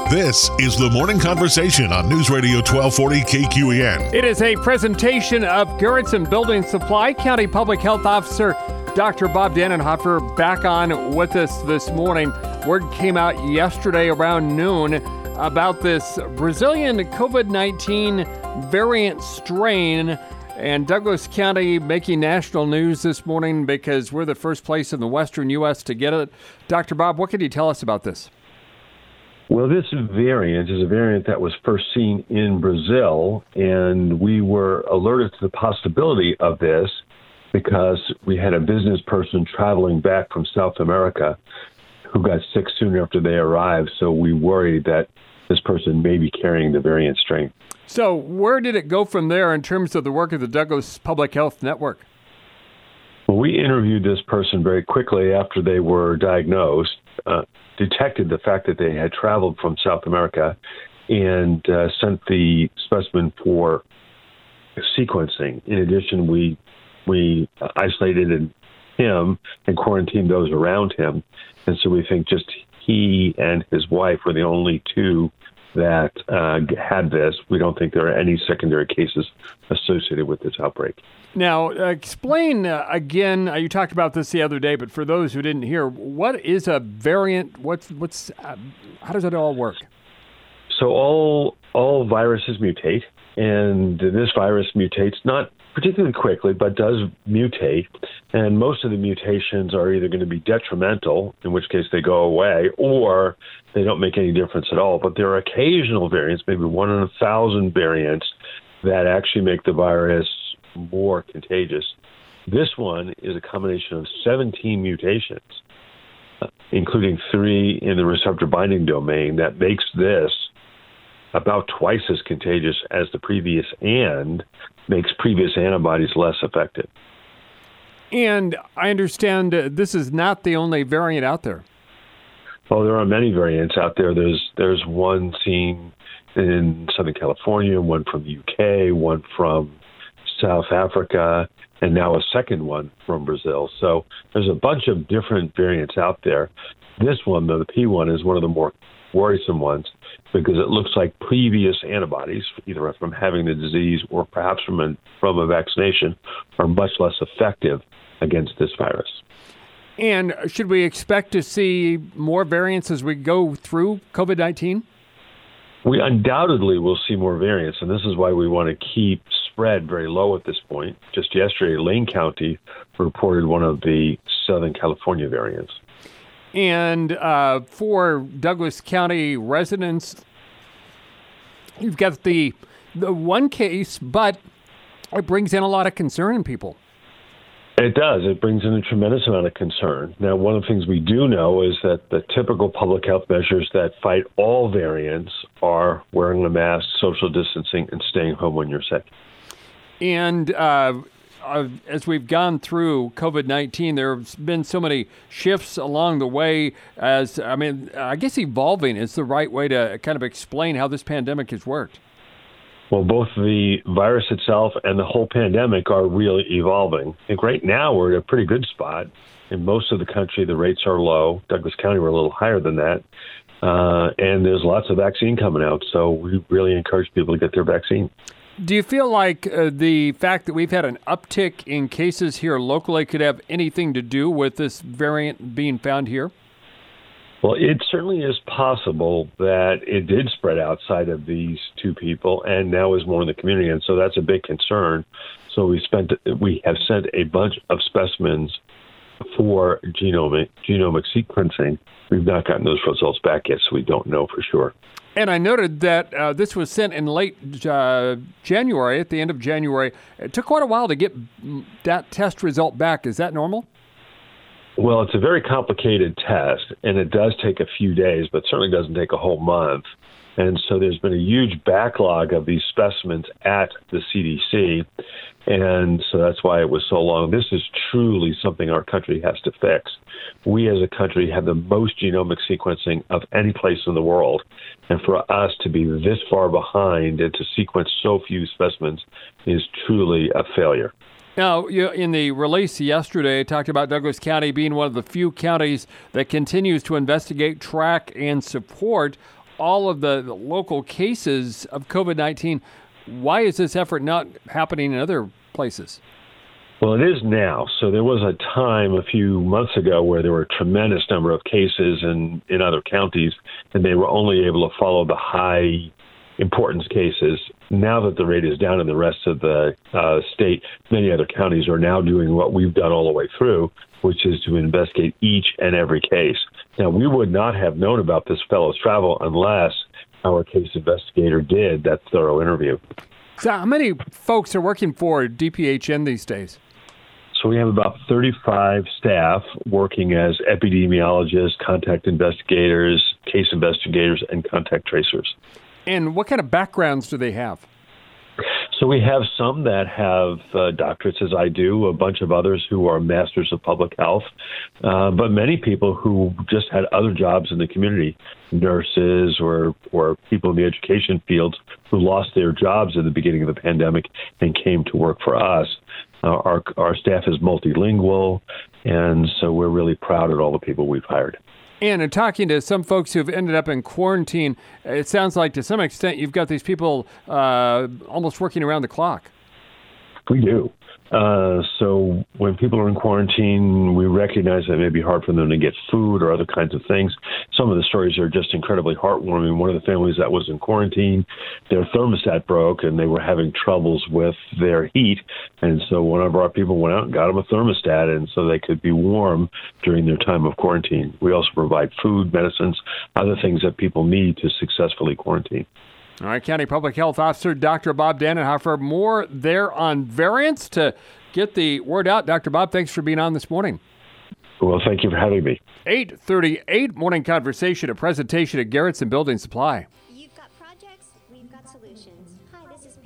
This is the Morning Conversation on News Radio 1240 KQEN. It is a presentation of Garrettson Building Supply. County Public Health Officer Dr. Bob Dannenhofer back on with us this morning. Word came out yesterday around noon about this Brazilian COVID-19 variant strain, and Douglas County making national news this morning because we're the first place in the western U.S. to get it. Dr. Bob, what can you tell us about this? Well, this variant is a variant that was first seen in Brazil, and we were alerted to the possibility of this because we had a business person traveling back from South America who got sick soon after they arrived, so we worried that this person may be carrying the variant strain. So where did it go from there in terms of the work of the Douglas Public Health Network? Well, we interviewed this person very quickly after they were diagnosed, detected the fact that they had traveled from South America, and sent the specimen for sequencing. In addition, we isolated him and quarantined those around him. And so we think just he and his wife were the only two that had this. We don't think there are any secondary cases associated with this outbreak. Now, explain again, you talked about this the other day, but for those who didn't hear, what is a variant? How does it all work? So all viruses mutate, and this virus mutates not particularly quickly, but does mutate. And most of the mutations are either going to be detrimental, in which case they go away, or they don't make any difference at all. But there are occasional variants, maybe 1 in 1,000 variants, that actually make the virus more contagious. This one is a combination of 17 mutations, including 3 in the receptor binding domain, that makes this about twice as contagious as the previous and makes previous antibodies less effective. And I understand this is not the only variant out there. Well, there are many variants out there. There's one seen in Southern California, one from the UK, one from South Africa, and now a second one from Brazil. So there's a bunch of different variants out there. This one, though, the P1, is one of the more worrisome ones because it looks like previous antibodies, either from having the disease or perhaps from a vaccination, are much less effective against this virus. And should we expect to see more variants as we go through COVID-19? We undoubtedly will see more variants, and this is why we want to keep spread very low at this point. Just yesterday, Lane County reported one of the Southern California variants. And for Douglas County residents, you've got the one case, but it brings in a lot of concern in people. It does. It brings in a tremendous amount of concern. Now, one of the things we do know is that the typical public health measures that fight all variants are wearing a mask, social distancing, and staying home when you're sick. And as we've gone through COVID-19, there have been so many shifts along the way. I guess evolving is the right way to kind of explain how this pandemic has worked. Well, both the virus itself and the whole pandemic are really evolving. I think right now we're at a pretty good spot. In most of the country, the rates are low. Douglas County, we're a little higher than that. And there's lots of vaccine coming out, so we really encourage people to get their vaccine. Do you feel like the fact that we've had an uptick in cases here locally could have anything to do with this variant being found here? Well, it certainly is possible that it did spread outside of these two people and now is more in the community, and so that's a big concern. So we have sent a bunch of specimens for genomic sequencing. We've not gotten those results back yet, so we don't know for sure. And I noted that this was sent in late January, at the end of January. It took quite a while to get that test result back. Is that normal? Well, it's a very complicated test, and it does take a few days, but certainly doesn't take a whole month. And so there's been a huge backlog of these specimens at the CDC, and so that's why it was so long. This is truly something our country has to fix. We as a country have the most genomic sequencing of any place in the world, and for us to be this far behind and to sequence so few specimens is truly a failure. Now, in the release yesterday, it talked about Douglas County being one of the few counties that continues to investigate, track, and support all of the local cases of COVID-19, why is this effort not happening in other places? Well, it is now. So there was a time a few months ago where there were a tremendous number of cases in other counties, and they were only able to follow the high importance cases. Now that the rate is down in the rest of the state, many other counties are now doing what we've done all the way through, which is to investigate each and every case. Now, we would not have known about this fellow's travel unless our case investigator did that thorough interview. So how many folks are working for DPHN these days? So we have about 35 staff working as epidemiologists, contact investigators, case investigators, and contact tracers. And what kind of backgrounds do they have? So we have some that have doctorates, as I do, a bunch of others who are masters of public health, but many people who just had other jobs in the community, nurses or people in the education fields who lost their jobs at the beginning of the pandemic and came to work for us. Our staff is multilingual, and so we're really proud of all the people we've hired. And in talking to some folks who've ended up in quarantine, it sounds like to some extent you've got these people almost working around the clock. We do. So when people are in quarantine, we recognize that it may be hard for them to get food or other kinds of things. Some of the stories are just incredibly heartwarming. One of the families that was in quarantine, their thermostat broke and they were having troubles with their heat. And so one of our people went out and got them a thermostat, and so they could be warm during their time of quarantine. We also provide food, medicines, other things that people need to successfully quarantine. All right, County Public Health Officer Dr. Bob Dannenhofer. More there on variants to get the word out. Dr. Bob, thanks for being on this morning. Well, thank you for having me. 8:38 Morning Conversation, a presentation at Garrettson Building Supply.